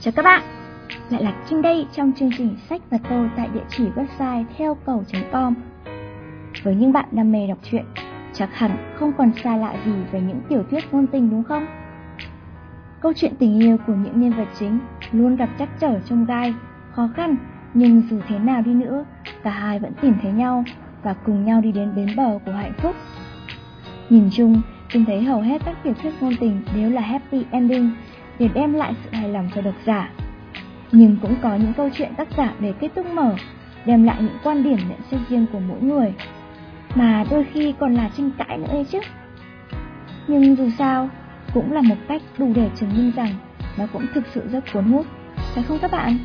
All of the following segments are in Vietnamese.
Chào các bạn, lại là Trinh đây trong chương trình Sách và Tôi tại địa chỉ website theopcầu.com. Với những bạn đam mê đọc truyện, chắc hẳn không còn xa lạ gì về những tiểu thuyết ngôn tình đúng không? Câu chuyện tình yêu của những nhân vật chính luôn gặp trắc trở chông gai, khó khăn, nhưng dù thế nào đi nữa, cả hai vẫn tìm thấy nhau và cùng nhau đi đến bến bờ của hạnh phúc. Nhìn chung, Trinh thấy hầu hết các tiểu thuyết ngôn tình đều là happy ending để đem lại sự hài lòng cho độc giả. Nhưng cũng có những câu chuyện tác giả để kết thúc mở, đem lại những quan điểm nhận xét riêng của mỗi người, mà đôi khi còn là tranh cãi nữa ấy chứ. Nhưng dù sao, cũng là một cách đủ để chứng minh rằng nó cũng thực sự rất cuốn hút, phải không các bạn?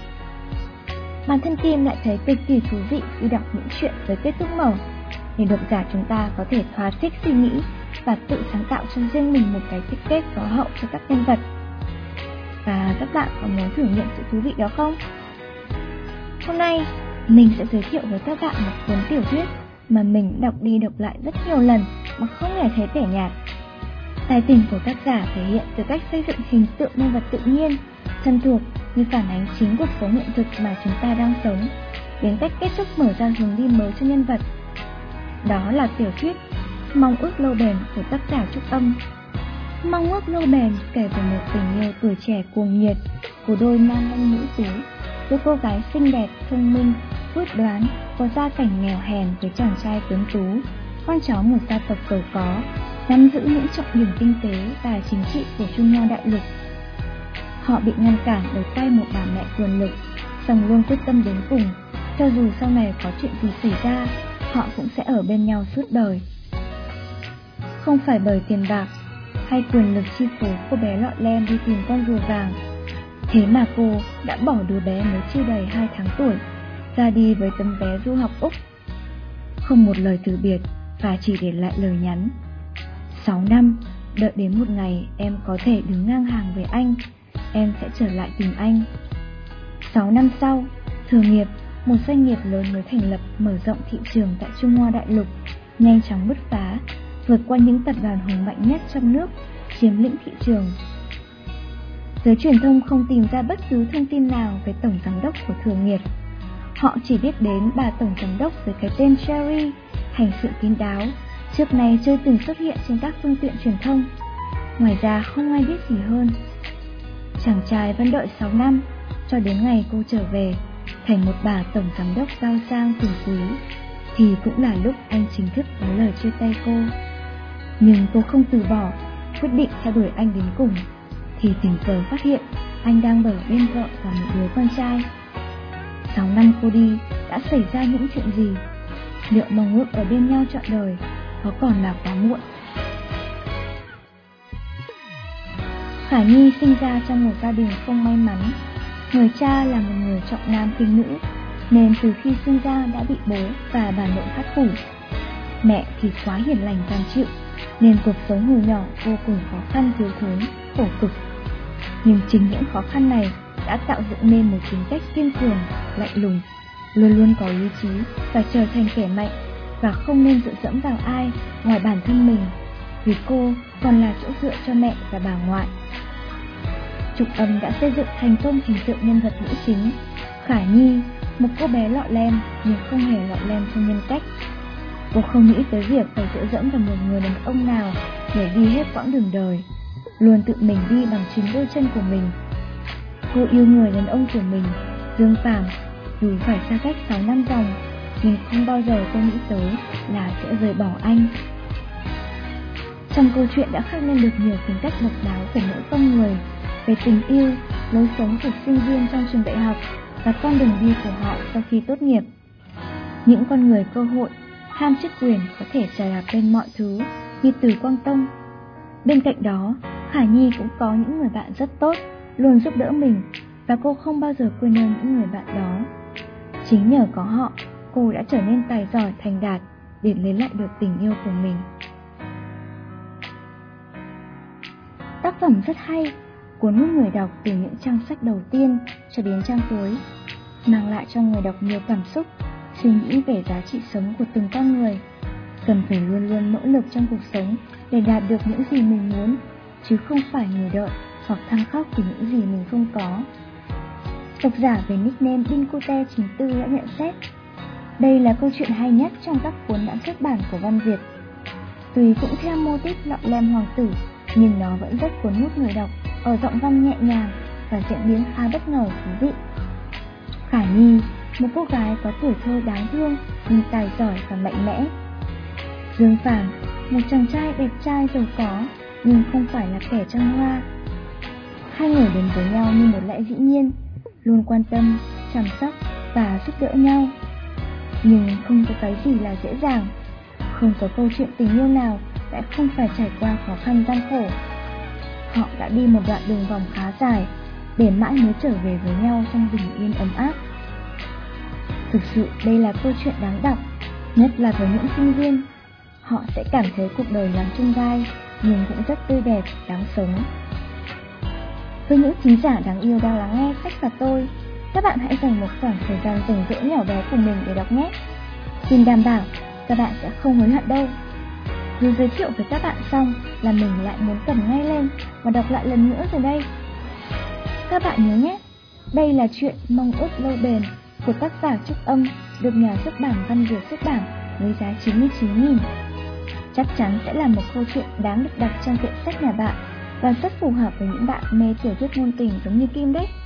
Bản thân Kim lại thấy cực kỳ thú vị khi đọc những chuyện với kết thúc mở, để độc giả chúng ta có thể thỏa thích suy nghĩ và tự sáng tạo cho riêng mình một cái tích kết có hậu cho các nhân vật. Và các bạn có muốn thử nghiệm sự thú vị đó không? Hôm nay, mình sẽ giới thiệu với các bạn một cuốn tiểu thuyết mà mình đọc đi đọc lại rất nhiều lần mà không hề thấy tẻ nhạt. Tài tình của tác giả thể hiện từ cách xây dựng hình tượng nhân vật tự nhiên, thân thuộc như phản ánh chính cuộc sống hiện thực mà chúng ta đang sống, đến cách kết thúc mở ra hướng đi mới cho nhân vật. Đó là tiểu thuyết Mong ước lâu bền của tác giả Trúc Âm. Mong ước lâu bền kể về một tình yêu tuổi trẻ cuồng nhiệt của đôi nam anh nữ tú, đôi cô gái xinh đẹp, thông minh, quyết đoán, có gia cảnh nghèo hèn với chàng trai tuấn tú, con cháu một gia tộc giàu có, nắm giữ những trọng điểm kinh tế và chính trị của Trung Hoa đại lục. Họ bị ngăn cản bởi tay một bà mẹ quyền lực, song luôn quyết tâm đến cùng, cho dù sau này có chuyện gì xảy ra, họ cũng sẽ ở bên nhau suốt đời. Không phải bởi tiền bạc hay quyền lực chi phối cô bé lọ lem đi tìm con rùa vàng, thế mà cô đã bỏ đứa bé mới chưa đầy 2 tháng tuổi ra đi với tấm vé du học Úc, không một lời từ biệt và chỉ để lại lời nhắn: 6 năm, đợi đến một ngày em có thể đứng ngang hàng với anh, em sẽ trở lại tìm anh. 6 năm sau, Thừa Nghiệp, một doanh nghiệp lớn mới thành lập, mở rộng thị trường tại Trung Hoa đại lục, nhanh chóng bứt phá, vượt qua những tập đoàn hùng mạnh nhất trong nước, chiếm lĩnh thị trường. Giới truyền thông không tìm ra bất cứ thông tin nào về tổng giám đốc của Thừa Nghiệp. Họ chỉ biết đến bà tổng giám đốc với cái tên Cherry, hành sự kín đáo, trước nay chưa từng xuất hiện trên các phương tiện truyền thông. Ngoài ra không ai biết gì hơn. Chàng trai vẫn đợi 6 năm, cho đến ngày cô trở về, thành một bà tổng giám đốc cao sang quyền quý, thì cũng là lúc anh chính thức có lời chia tay cô. Nhưng cô không từ bỏ, quyết định theo đuổi anh đến cùng, thì tình cờ phát hiện anh đang ở bên vợ và một đứa con trai. 6 năm cô đi, đã xảy ra những chuyện gì? Liệu mong ước ở bên nhau trọn đời có còn là quá muộn? Khả Nhi sinh ra trong một gia đình không may mắn. Người cha là một người trọng nam khinh nữ, nên từ khi sinh ra đã bị bố và bà nội khắt khủi. Mẹ thì quá hiền lành cam chịu, nên cuộc sống hồi nhỏ vô cùng khó khăn, thiếu thốn, khổ cực. Nhưng chính những khó khăn này đã tạo dựng nên một tính cách kiên cường, lạnh lùng, luôn luôn có ý chí và trở thành kẻ mạnh, và không nên dựa dẫm vào ai ngoài bản thân mình, vì cô còn là chỗ dựa cho mẹ và bà ngoại. Trúc Âm đã xây dựng thành công hình tượng nhân vật nữ chính Khả Nhi, một cô bé lọ lem nhưng không hề lọ lem trong nhân cách. Cô không nghĩ tới việc phải dựa dẫm vào một người đàn ông nào để đi hết quãng đường đời, luôn tự mình đi bằng chính đôi chân của mình. Cô yêu người đàn ông của mình, Dương Phàm, dù phải xa cách 6 năm dòng, nhưng không bao giờ cô nghĩ tới là sẽ rời bỏ anh. Trong câu chuyện đã khắc lên được nhiều tính cách độc đáo của mỗi con người, về tình yêu, lối sống của sinh viên trong trường đại học và con đường đi của họ sau khi tốt nghiệp. Những con người cơ hội, ham chức quyền có thể trà đạp lên mọi thứ như Từ Quang Tông. Bên cạnh đó, Khả Nhi cũng có những người bạn rất tốt, luôn giúp đỡ mình, và cô không bao giờ quên ơn những người bạn đó. Chính nhờ có họ, cô đã trở nên tài giỏi thành đạt để lấy lại được tình yêu của mình. Tác phẩm rất hay, cuốn hút người đọc từ những trang sách đầu tiên cho đến trang cuối, mang lại cho người đọc nhiều cảm xúc, suy nghĩ về giá trị sống của từng con người. Cần phải luôn luôn nỗ lực trong cuộc sống để đạt được những gì mình muốn, chứ không phải ngồi đợi hoặc than khóc vì những gì mình không có. Độc giả với nickname Bincute94 đã nhận xét, đây là câu chuyện hay nhất trong các cuốn đã xuất bản của Văn Việt. Tuy cũng theo mô típ lọ lem hoàng tử, nhưng nó vẫn rất cuốn hút người đọc ở giọng văn nhẹ nhàng và diễn biến khá bất ngờ thú vị. Khả Nhi, một cô gái có tuổi thơ đáng thương nhưng tài giỏi và mạnh mẽ. Dương Phàm, một chàng trai đẹp trai giàu có nhưng không phải là kẻ trăng hoa. Hai người đến với nhau như một lẽ dĩ nhiên, luôn quan tâm, chăm sóc và giúp đỡ nhau. Nhưng không có cái gì là dễ dàng, không có câu chuyện tình yêu nào lại không phải trải qua khó khăn gian khổ. Họ đã đi một đoạn đường vòng khá dài để mãi mới trở về với nhau trong bình yên ấm áp. Thực sự đây là câu chuyện đáng đọc, nhất là với những sinh viên. Họ sẽ cảm thấy cuộc đời lắm chông gai nhưng cũng rất tươi đẹp, đáng sống. Với những thính giả đáng yêu đang lắng nghe Sách và Tôi, các bạn hãy dành một khoảng thời gian rảnh rỗi nhỏ bé của mình để đọc nhé. Xin đảm bảo các bạn sẽ không hối hận đâu. Vừa giới thiệu với các bạn xong là mình lại muốn cầm ngay lên và đọc lại lần nữa rồi đây. Các bạn nhớ nhé, đây là chuyện Mong ước lâu bền của tác giả Trúc Âm, được nhà xuất bản Văn Việt xuất bản với giá 99.000. Chắc chắn sẽ là một câu chuyện đáng được đọc trong kệ sách nhà bạn và rất phù hợp với những bạn mê tiểu thuyết ngôn tình giống như Kim đấy.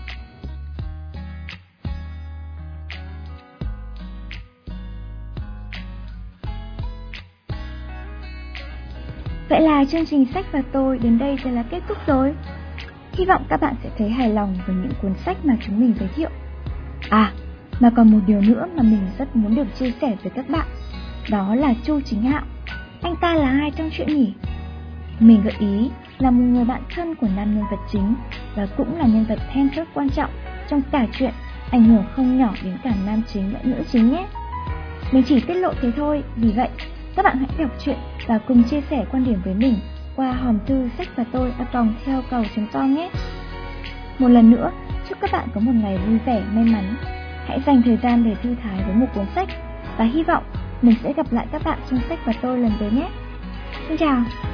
Vậy là chương trình Sách và Tôi đến đây sẽ là kết thúc rồi. Hy vọng các bạn sẽ thấy hài lòng với những cuốn sách mà chúng mình giới thiệu. À, mà còn một điều nữa mà mình rất muốn được chia sẻ với các bạn, đó là Chu Chính Hạo. Anh ta là ai trong chuyện nhỉ? Mình gợi ý là một người bạn thân của nam nhân vật chính và cũng là nhân vật then chốt quan trọng trong cả chuyện, ảnh hưởng không nhỏ đến cả nam chính lẫn nữ chính nhé. Mình chỉ tiết lộ thế thôi, vì vậy các bạn hãy đọc truyện và cùng chia sẻ quan điểm với mình qua hòm thư sách và tôi@theo-cầu.com nhé. Một lần nữa, chúc các bạn có một ngày vui vẻ, may mắn. Hãy dành thời gian để thư thái với một cuốn sách và hy vọng mình sẽ gặp lại các bạn trong Sách và Tôi lần tới nhé. Xin chào!